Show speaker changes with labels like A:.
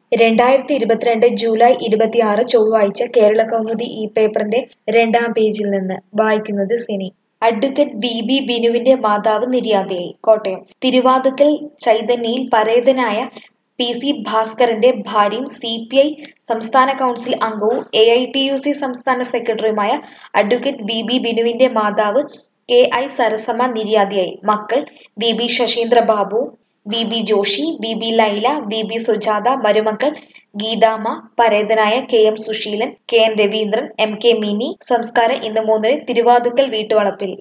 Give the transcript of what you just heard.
A: 2022 July 26 ചൊവ്വാഴ്ച കേരളകൗമുദി ഈ പേപ്പറിന്റെ 2-ാം പേജിൽ നിന്ന് വായിക്കുന്നത് സിനി. അഡ്വക്കേറ്റ് വി ബിനുവിന്റെ മാതാവ് നിര്യാതയായി. കോട്ടയം തിരുവാതുക്കൽ ചൈതന്യയിൽ പരേതനായ പി.സി. ഭാസ്കരന്റെ ഭാര്യയും സി.പി.ഐ സംസ്ഥാന കൗൺസിൽ അംഗവും എ.ഐ.ടി.യു.സി സംസ്ഥാന സെക്രട്ടറിയുമായ അഡ്വക്കേറ്റ് വി ബിനുവിന്റെ മാതാവ് കെ.ഐ. സരസമ്മ നിര്യാതയായി. മക്കൾ V Sasheendra Babu, V Joshi, V Laila, V Sujatha, മരുമക്കൾ ഗീതാമ്മ, പരേതനായ K M. Suseelan, K N. Raveendran, M K. Mini. സംസ്കാരം ഇന്ന് 3-ന് തിരുവാതുക്കൽ വീട്ടുവളപ്പിൽ.